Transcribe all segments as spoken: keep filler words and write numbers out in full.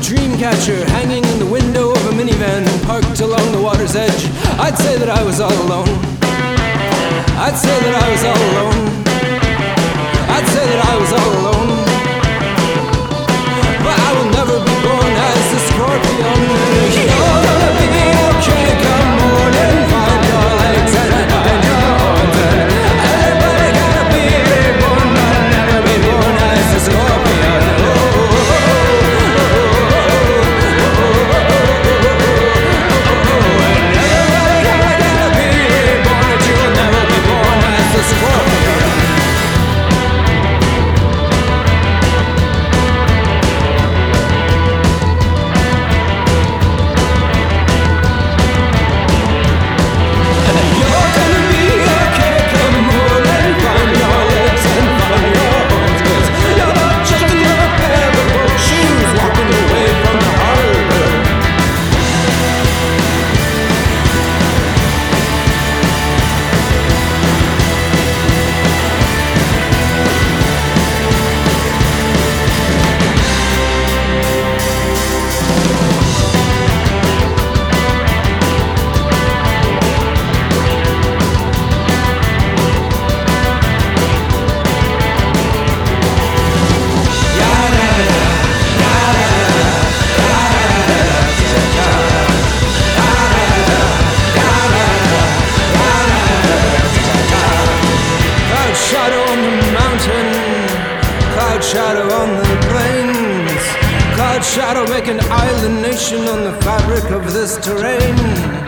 dream catcher hanging in the window of a minivan parked along the water's edge. I'd say that I was all alone. I'd say that I was all alone. I'd say that I was all alone. But I will never be born as the scorpion. You're gonna be okay come morning. Find your legs and find your horns. Everybody gotta be reborn, but never be born as the scorpion. Cloud shadow on the plains, cloud shadow make an island nation on the fabric of this terrain.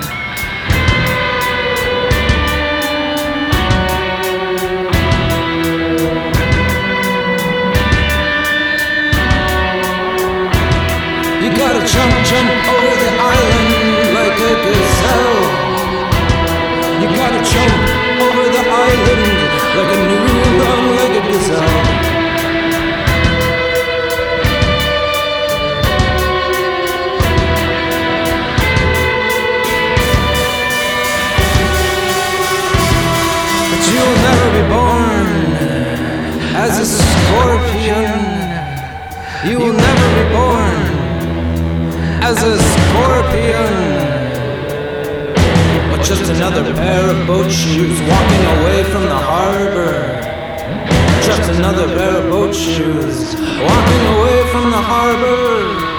You gotta jump, jump over the island like a gazelle. You gotta jump over the island like a new brown-legged gazelle. You'll never be born as a scorpion. You will never be born as a scorpion. But just another pair of boat shoes walking away from the harbor. Just another pair of boat shoes walking away from the harbor.